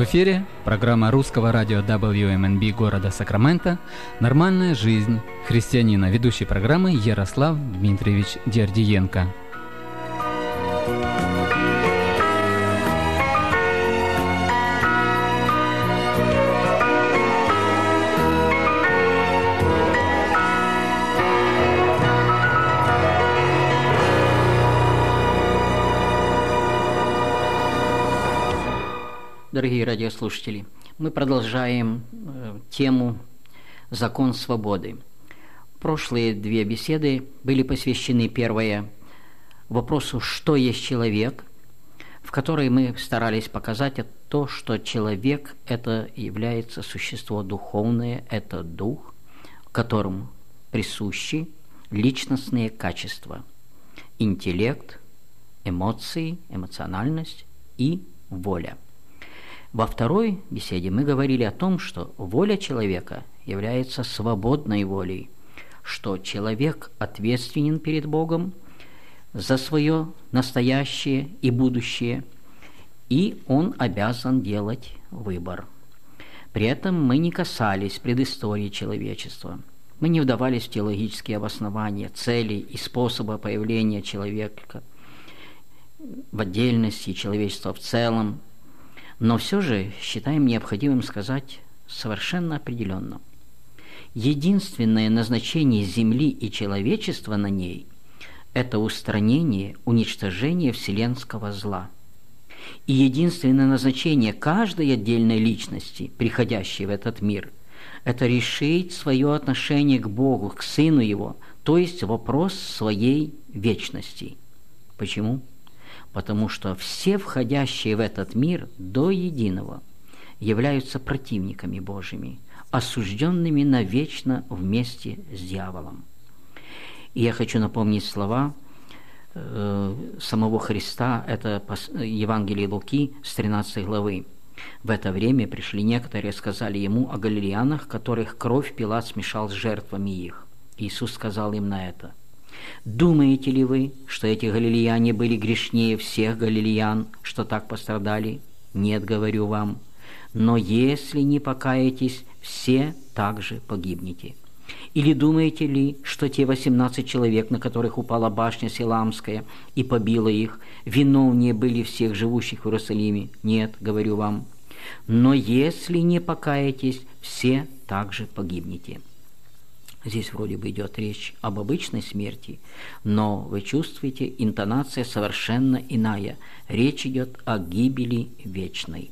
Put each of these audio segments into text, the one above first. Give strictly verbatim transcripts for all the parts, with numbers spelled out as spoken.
эфире программа русского радио дабл ю эм эн би города Сакраменто «Нормальная жизнь христианина», ведущий программы Ярослав Дмитриевич Дердиенко. Дорогие радиослушатели, мы продолжаем э, тему «Закон свободы». Прошлые две беседы были посвящены, первое, вопросу «Что есть человек?», в которой мы старались показать то, что человек – это является существо духовное, это дух, которому присущи личностные качества – интеллект, эмоции, эмоциональность и воля. Во второй беседе мы говорили о том, что воля человека является свободной волей, что человек ответственен перед Богом за свое настоящее и будущее, и он обязан делать выбор. При этом мы не касались предыстории человечества, мы не вдавались в теологические обоснования, целей и способа появления человека в отдельности и человечества в целом. Но все же считаем необходимым сказать совершенно определенно. Единственное назначение Земли и человечества на ней – это устранение, уничтожение вселенского зла. И единственное назначение каждой отдельной личности, приходящей в этот мир, это решить свое отношение к Богу, к Сыну Его, то есть вопрос своей вечности. Почему? Потому что все входящие в этот мир до единого являются противниками Божьими, осужденными навечно вместе с дьяволом. И я хочу напомнить слова э, самого Христа, это Евангелие Луки с тринадцатой главы. В это время пришли некоторые, сказали ему о галилеянах, которых кровь Пилат смешал с жертвами их. Иисус сказал им на это: «Думаете ли вы, что эти галилеяне были грешнее всех галилеян, что так пострадали? Нет, говорю вам. Но если не покаетесь, все также погибнете. Или думаете ли, что те восемнадцать человек, на которых упала башня Силамская и побила их, виновнее были всех живущих в Иерусалиме? Нет, говорю вам. Но если не покаетесь, все также погибнете». Здесь вроде бы идет речь об обычной смерти, но вы чувствуете, интонация совершенно иная. Речь идет о гибели вечной.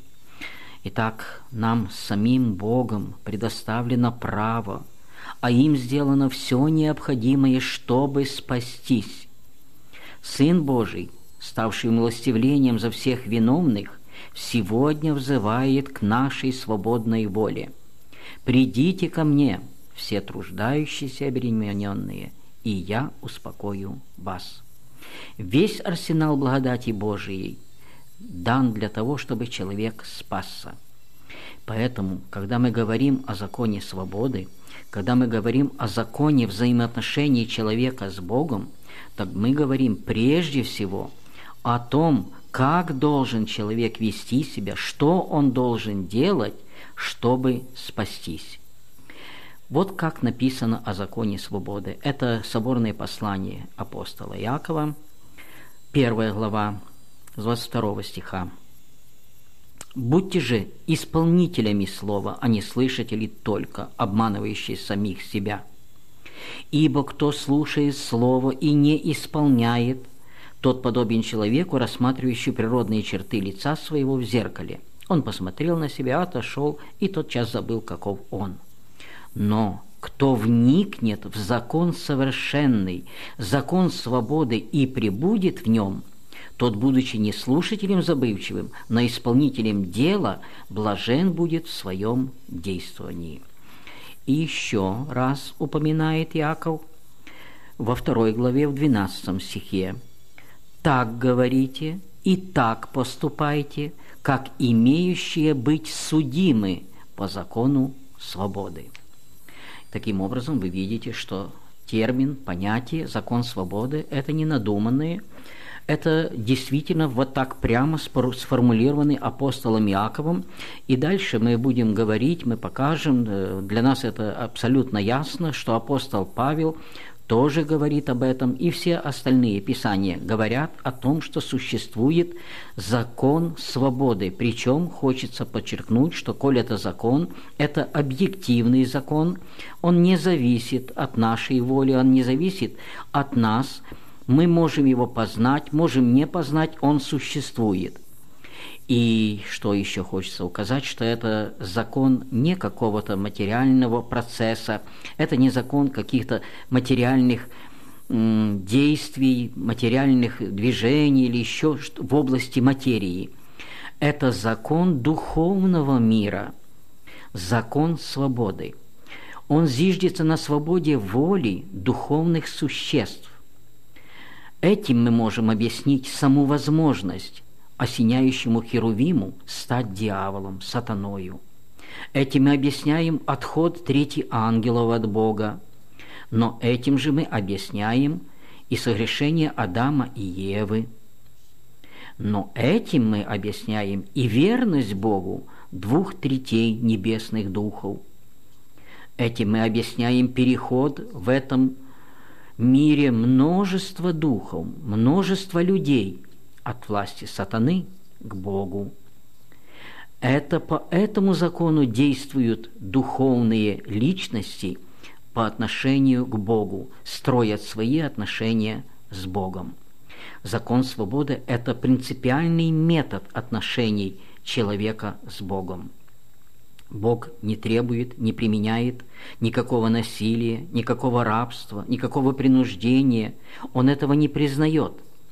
Итак, нам самим Богом предоставлено право, а им сделано все необходимое, чтобы спастись. Сын Божий, ставший умилостивлением за всех виновных, сегодня взывает к нашей свободной воле. «Придите ко мне, все труждающиеся и обремененные, и я успокою вас». Весь арсенал благодати Божией дан для того, чтобы человек спасся. Поэтому, когда мы говорим о законе свободы, когда мы говорим о законе взаимоотношений человека с Богом, так мы говорим прежде всего о том, как должен человек вести себя, что он должен делать, чтобы спастись. Вот как написано о законе свободы. Это соборное послание апостола Иакова, первая глава, с двадцать второго стиха. «Будьте же исполнителями слова, а не слышатели только, обманывающие самих себя. Ибо кто слушает слово и не исполняет, тот подобен человеку, рассматривающему природные черты лица своего в зеркале. Он посмотрел на себя, отошел, и тотчас забыл, каков он. Но кто вникнет в закон совершенный, закон свободы и пребудет в нем, тот, будучи не слушателем забывчивым, но исполнителем дела, блажен будет в своем действовании». И еще раз упоминает Иаков во второй главе, в двенадцатом стихе: «Так говорите и так поступайте, как имеющие быть судимы по закону свободы». Таким образом, вы видите, что термин, понятие «закон свободы» – это не надуманные, Это действительно вот так прямо сформулированы апостолом Иаковом. И дальше мы будем говорить, мы покажем, для нас это абсолютно ясно, что апостол Павел тоже говорит об этом, и все остальные писания говорят о том, что существует закон свободы. Причем хочется подчеркнуть, что, коль это закон, это объективный закон, он не зависит от нашей воли, он не зависит от нас. Мы можем его познать, можем не познать, он существует. И что еще хочется указать, что это закон не какого-то материального процесса, это не закон каких-то материальных м, действий, материальных движений или еще в области материи. Это закон духовного мира, закон свободы. Он зиждется на свободе воли духовных существ. Этим мы можем объяснить саму возможность осеняющему Херувиму стать дьяволом, сатаною. Этим мы объясняем отход третьих ангелов от Бога, но этим же мы объясняем и согрешение Адама и Евы. Но этим мы объясняем и верность Богу двух третей небесных духов. Этим мы объясняем переход в этом мире множества духов, множества людей от власти сатаны к Богу. Это по этому закону действуют духовные личности по отношению к Богу, строят свои отношения с Богом. Закон свободы – это принципиальный метод отношений человека с Богом. Бог не требует, не применяет никакого насилия, никакого рабства, никакого принуждения. Он этого не признает.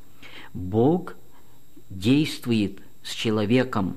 Бог действует с человеком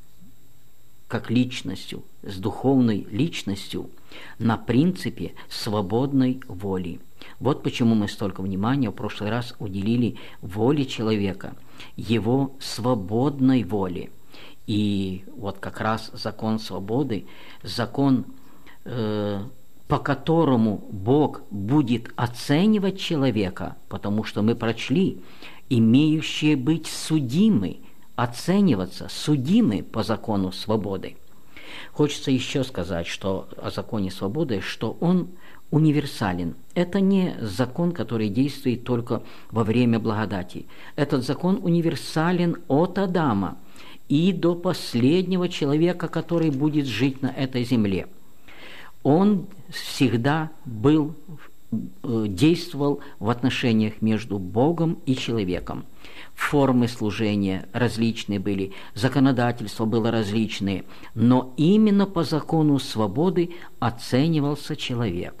как личностью, с духовной личностью на принципе свободной воли. Вот почему мы столько внимания в прошлый раз уделили воле человека, его свободной воле. И вот как раз закон свободы, закон, э, по которому Бог будет оценивать человека, потому что мы прочли, имеющие быть судимы, оцениваться, судимы по закону свободы. Хочется еще сказать, что о законе свободы, что он универсален. Это не закон, который действует только во время благодати. Этот закон универсален от Адама и до последнего человека, который будет жить на этой земле. Он всегда был, действовал в отношениях между Богом и человеком. Формы служения различные были, законодательство было различное, но именно по закону свободы оценивался человек.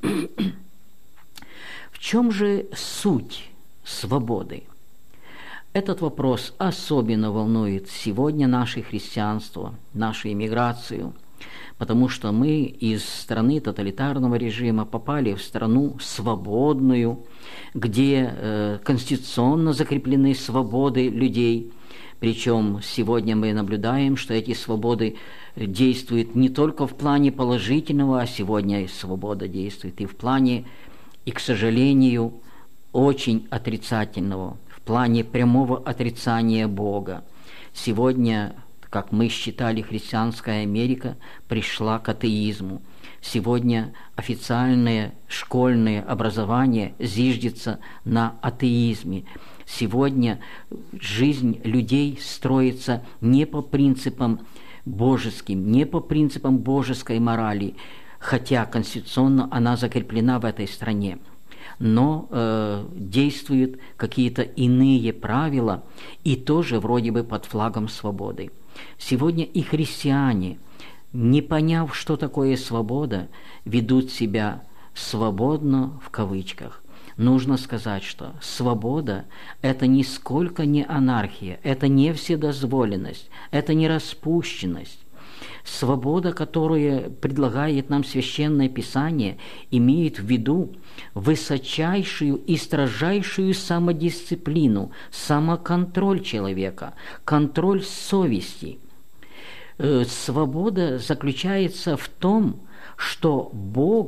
В чем же суть свободы? Этот вопрос особенно волнует сегодня наше христианство, нашу эмиграцию, потому что мы из страны тоталитарного режима попали в страну свободную, где э, конституционно закреплены свободы людей. Причем сегодня мы наблюдаем, что эти свободы действуют не только в плане положительного, а сегодня свобода действует и в плане, и, к сожалению, очень отрицательного, в плане прямого отрицания Бога. Сегодня, как мы считали, христианская Америка пришла к атеизму. Сегодня официальное школьное образование зиждется на атеизме. Сегодня жизнь людей строится не по принципам божеским, не по принципам божеской морали, хотя конституционно она закреплена в этой стране. Но э, действуют какие-то иные правила, и тоже вроде бы под флагом свободы. Сегодня и христиане, не поняв, что такое свобода, ведут себя «свободно» в кавычках. Нужно сказать, что свобода – это нисколько не анархия, это не вседозволенность, это не распущенность. Свобода, которую предлагает нам Священное Писание, имеет в виду высочайшую и строжайшую самодисциплину, самоконтроль человека, контроль совести. Свобода заключается в том, что Бог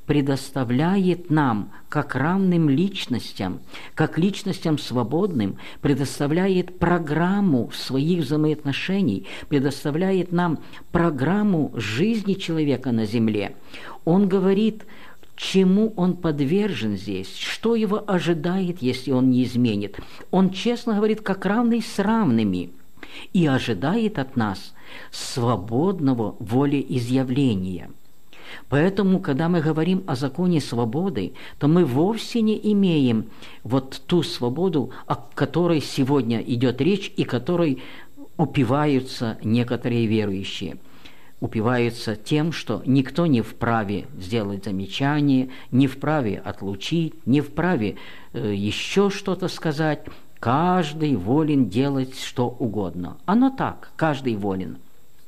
предоставляет нам, как равным личностям, как личностям свободным, предоставляет программу своих взаимоотношений, предоставляет нам программу жизни человека на земле. Он говорит, чему он подвержен здесь, что его ожидает, если он не изменит. Он честно говорит, как равный с равными, и ожидает от нас свободного волеизъявления. Поэтому, когда мы говорим о законе свободы, то мы вовсе не имеем вот ту свободу, о которой сегодня идет речь и которой упиваются некоторые верующие. Упиваются тем, что никто не вправе сделать замечание, не вправе отлучить, не вправе э, еще что-то сказать. Каждый волен делать что угодно. Оно так, каждый волен.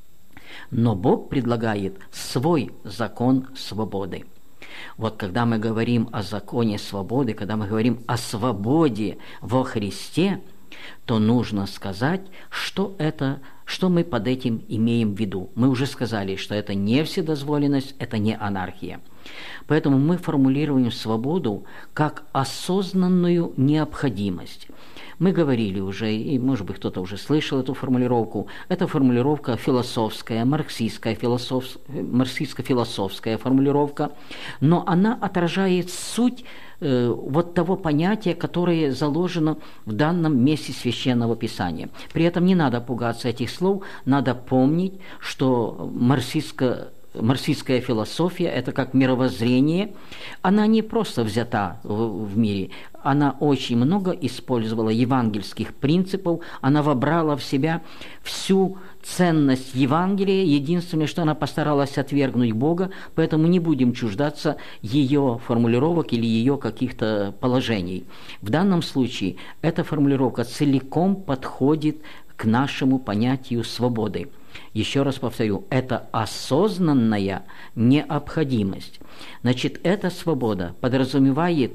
Но Бог предлагает свой закон свободы. Вот когда мы говорим о законе свободы, когда мы говорим о свободе во Христе, то нужно сказать, что это, что мы под этим имеем в виду. Мы уже сказали, что это не вседозволенность, это не анархия. Поэтому мы формулируем свободу как осознанную необходимость. Мы говорили уже, и, может быть, кто-то уже слышал эту формулировку, это формулировка философская, марксистская, философ... марксистско-философская формулировка, но она отражает суть э, вот того понятия, которое заложено в данном месте Священного Писания. При этом не надо пугаться этих слов, надо помнить, что марксистская Марксистская философия – это как мировоззрение, она не просто взята в, в мире, она очень много использовала евангельских принципов, она вобрала в себя всю ценность Евангелия, единственное, что она постаралась отвергнуть Бога, поэтому не будем чуждаться ее формулировок или ее каких-то положений. В данном случае эта формулировка целиком подходит к нашему понятию свободы. Еще раз повторю, это осознанная необходимость. Значит, эта свобода подразумевает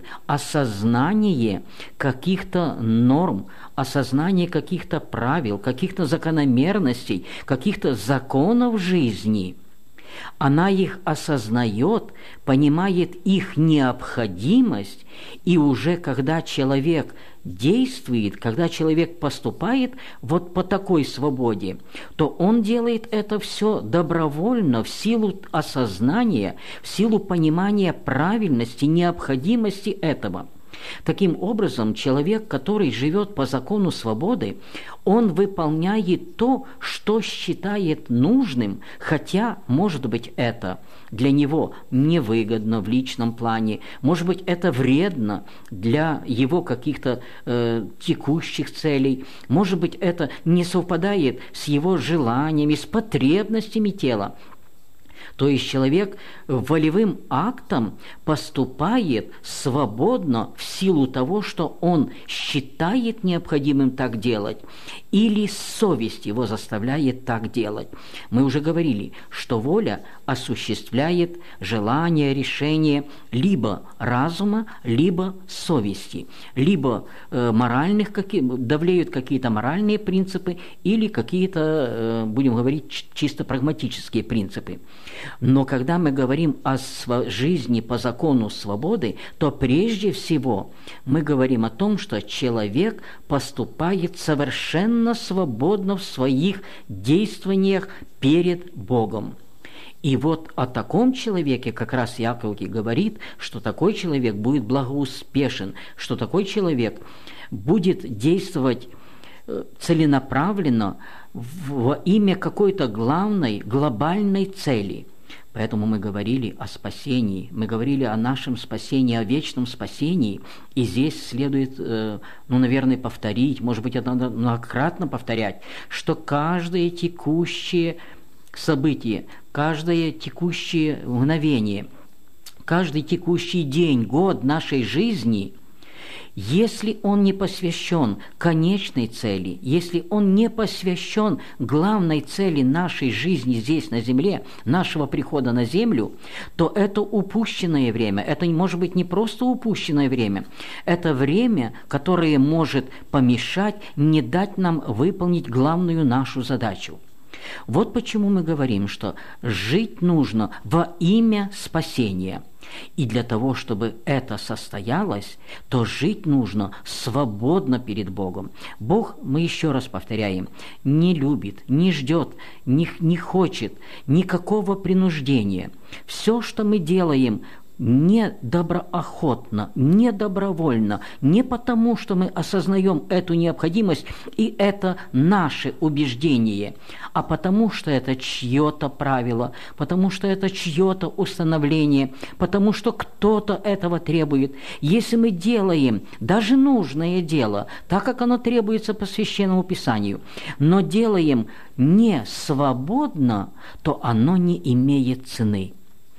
осознание каких-то норм, осознание каких-то правил, каких-то закономерностей, каких-то законов жизни. Она их осознает, понимает их необходимость, и уже когда человек действует, когда человек поступает вот по такой свободе, то он делает это все добровольно, в силу осознания, в силу понимания правильности, необходимости этого. Таким образом, человек, который живет по закону свободы, он выполняет то, что считает нужным, хотя, может быть, это для него невыгодно в личном плане, может быть, это вредно для его каких-то э, текущих целей, может быть, это не совпадает с его желаниями, с потребностями тела. То есть человек волевым актом поступает свободно в силу того, что он считает необходимым так делать, или совесть его заставляет так делать. Мы уже говорили, что воля осуществляет желание, решение либо разума, либо совести, либо э, моральных, какие, давлеют какие-то моральные принципы или какие-то, э, будем говорить, чисто прагматические принципы. Но когда мы говорим о жизни по закону свободы, то прежде всего мы говорим о том, что человек поступает совершенно свободно в своих действиях перед Богом. И вот о таком человеке как раз Яков говорит, что такой человек будет благоуспешен, что такой человек будет действовать целенаправленно во имя какой-то главной, глобальной цели. Поэтому мы говорили о спасении, мы говорили о нашем спасении, о вечном спасении. И здесь следует, ну, наверное, повторить, может быть, это надо многократно повторять, что каждое текущее событие, каждое текущее мгновение, каждый текущий день, год нашей жизни, если он не посвящен конечной цели, если он не посвящен главной цели нашей жизни здесь на земле, нашего прихода на землю, то это упущенное время. Это может быть не просто упущенное время, это время, которое может помешать, не дать нам выполнить главную нашу задачу. Вот почему мы говорим, что жить нужно во имя спасения. И для того, чтобы это состоялось, то жить нужно свободно перед Богом. Бог, мы еще раз повторяем, не любит, не ждет, не, не хочет никакого принуждения. Все, что мы делаем, не доброохотно, не добровольно, не потому, что мы осознаем эту необходимость, и это наше убеждение, а потому, что это чье-то правило, потому что это чье-то установление, потому что кто-то этого требует. Если мы делаем даже нужное дело, так как оно требуется по Священному Писанию, но делаем не свободно, то оно не имеет цены.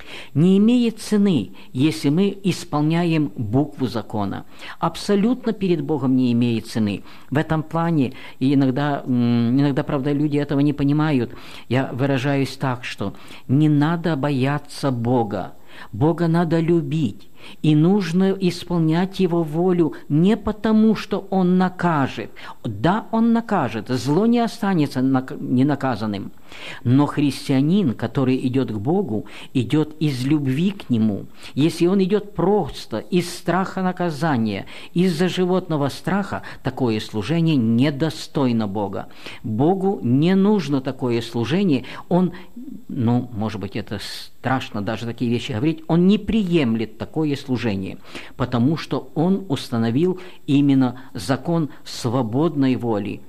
Не имеет цены, если мы исполняем букву закона. Абсолютно перед Богом не имеет цены. В этом плане, и иногда, иногда, правда, люди этого не понимают, я выражаюсь так, что не надо бояться Бога. Бога надо любить, и нужно исполнять Его волю не потому, что Он накажет. Да, Он накажет, зло не останется ненаказанным. Но христианин, который идет к Богу, идет из любви к Нему. Если он идет просто из страха наказания, из-за животного страха, такое служение недостойно Бога. Богу не нужно такое служение. Он, ну, может быть, это страшно даже такие вещи говорить, Он не приемлет такое служение, потому что Он установил именно закон свободной воли,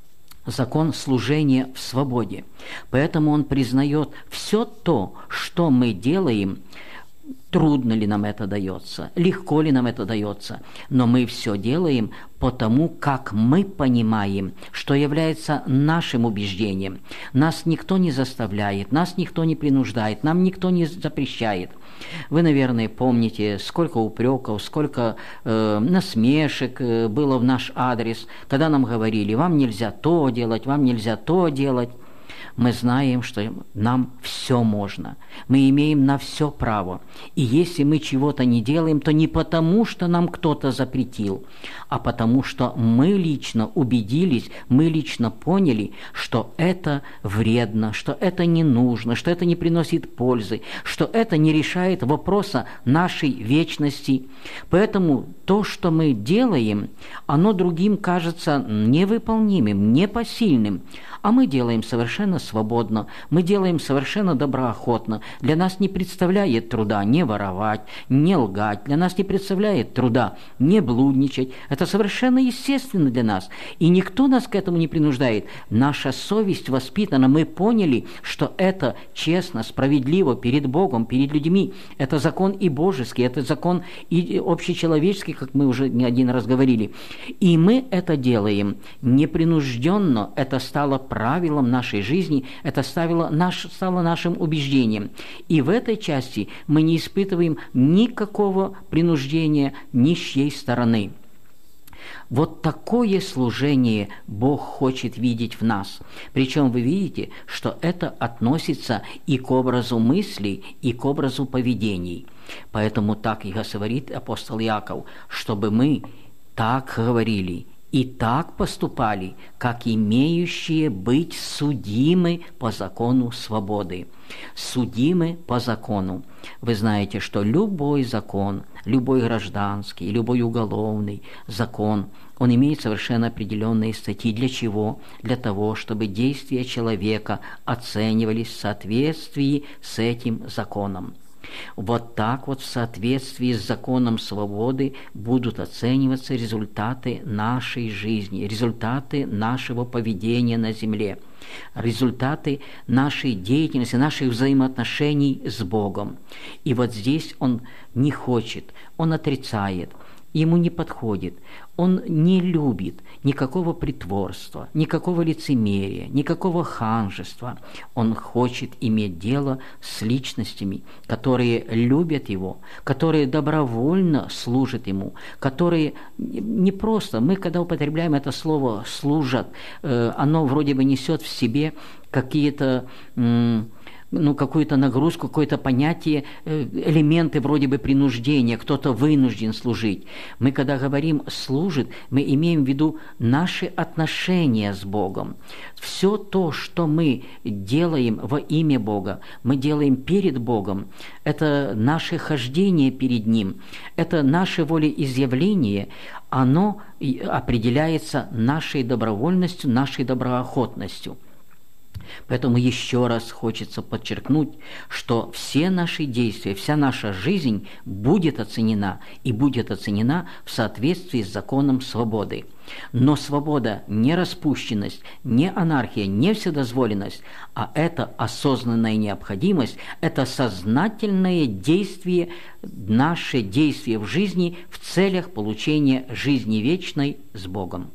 закон служения в свободе. Поэтому Он признает все то, что мы делаем, трудно ли нам это дается, легко ли нам это дается, но мы все делаем потому, как мы понимаем, что является нашим убеждением. Нас никто не заставляет, нас никто не принуждает, нам никто не запрещает. Вы, наверное, помните, сколько упреков, сколько э, насмешек э, было в наш адрес, когда нам говорили: вам нельзя то делать, вам нельзя то делать. Мы знаем, что нам все можно. Мы имеем на все право. И если мы чего-то не делаем, то не потому, что нам кто-то запретил, а потому, что мы лично убедились, мы лично поняли, что это вредно, что это не нужно, что это не приносит пользы, что это не решает вопроса нашей вечности. Поэтому то, что мы делаем, оно другим кажется невыполнимым, непосильным, а мы делаем совершенно свободно, мы делаем совершенно доброохотно. Для нас не представляет труда не воровать, не лгать, для нас не представляет труда не блудничать. Это совершенно естественно для нас, и никто нас к этому не принуждает. Наша совесть воспитана, мы поняли, что это честно, справедливо перед Богом, перед людьми. Это закон и божеский, это закон и общечеловеческий, как мы уже не один раз говорили. И мы это делаем непринужденно, это стало правилом нашей жизни, это стало, наш, стало нашим убеждением. И в этой части мы не испытываем никакого принуждения ни с чьей стороны. Вот такое служение Бог хочет видеть в нас. Причем вы видите, что это относится и к образу мыслей, и к образу поведений. Поэтому так и говорит апостол Иаков, чтобы мы так говорили и так поступали, как имеющие быть судимы по закону свободы. Судимы по закону. Вы знаете, что любой закон, любой гражданский, любой уголовный закон, он имеет совершенно определенные статьи. Для чего? Для того, чтобы действия человека оценивались в соответствии с этим законом. Вот так вот в соответствии с законом свободы будут оцениваться результаты нашей жизни, результаты нашего поведения на земле, результаты нашей деятельности, наших взаимоотношений с Богом. И вот здесь он не хочет, он отрицает, ему не подходит, он не любит никакого притворства, никакого лицемерия, никакого ханжества. Он хочет иметь дело с личностями, которые любят его, которые добровольно служат ему, которые не просто, мы когда употребляем это слово «служат», оно вроде бы несет в себе какие-то ну, какую-то нагрузку, какое-то понятие, элементы вроде бы принуждения, кто-то вынужден служить. Мы, когда говорим «служит», мы имеем в виду наши отношения с Богом. Все то, что мы делаем во имя Бога, мы делаем перед Богом, это наше хождение перед Ним, это наше волеизъявление, оно определяется нашей добровольностью, нашей доброохотностью. Поэтому еще раз хочется подчеркнуть, что все наши действия, вся наша жизнь будет оценена и будет оценена в соответствии с законом свободы. Но свобода не распущенность, не анархия, не вседозволенность, а это осознанная необходимость, это сознательное действие, наше действие в жизни в целях получения жизни вечной с Богом.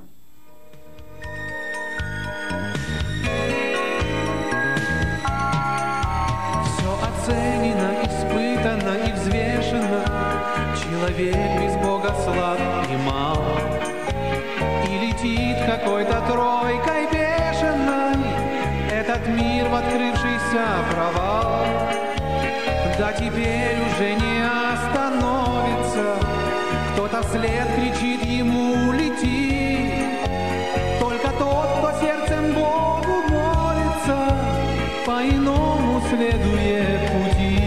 Оценено, испытано и взвешено, человек без Бога слаб и мал, и летит какой-то тройкой бешеной этот мир в открывшийся провал. Да теперь уже не остановится, кто-то вслед кричит ему «лети», только тот, кто сердцем Богу молится, по-иному следует пути.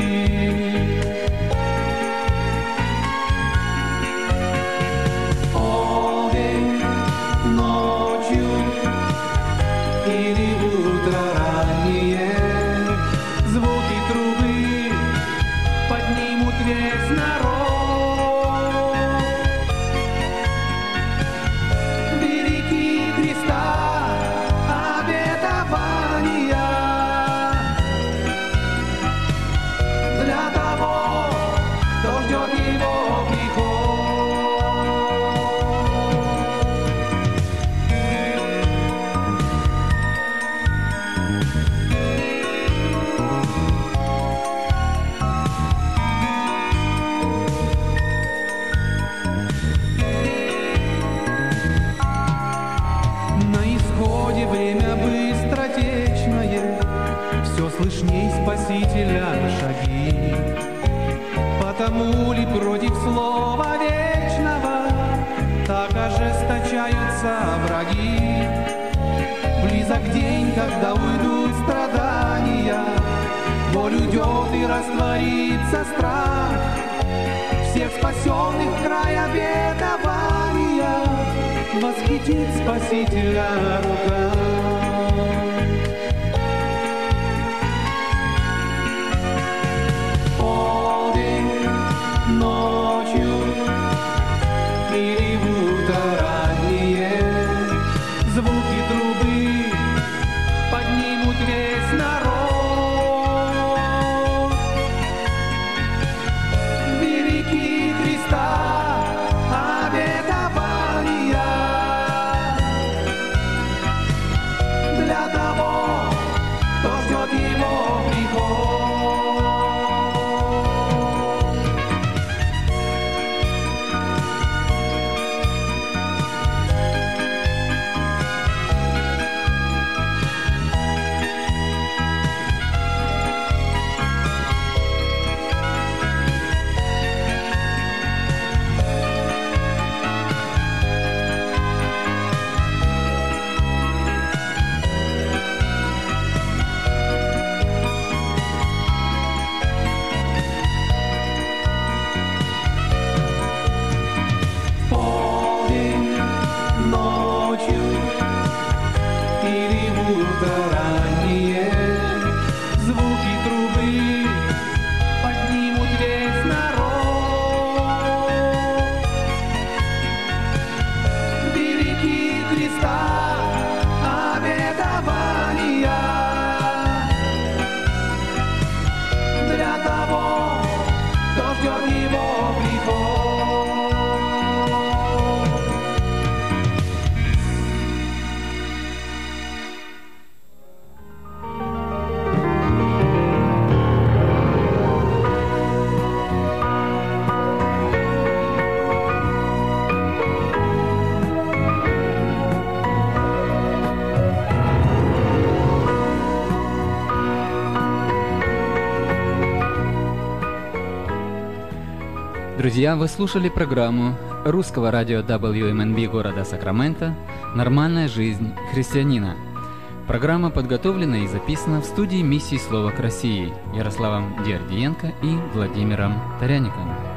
Полдень, ночью или в утро раннее звуки трубы поднимут весь народ. Великий Христа обетования для того, кто ждет его приход. На исходе время быстротечное, все слышней Спасителя шаги. Потому ли против слова вечного так ожесточаются враги? Близок день, когда уйдут страдания, боль уйдет и растворится страх. Всех спасенных в край обетования восхитит Спасителя рука. Полдень, ночью или в утро раннее звуки трубы поднимут весь народ. Великий Христа обетования для того, кто ждет его приход. Друзья, вы слушали программу русского радио дабл ю эм эн би города Сакраменто «Нормальная жизнь христианина». Программа подготовлена и записана в студии миссии «Слово к России» Ярославом Диардиенко и Владимиром Таряниковым.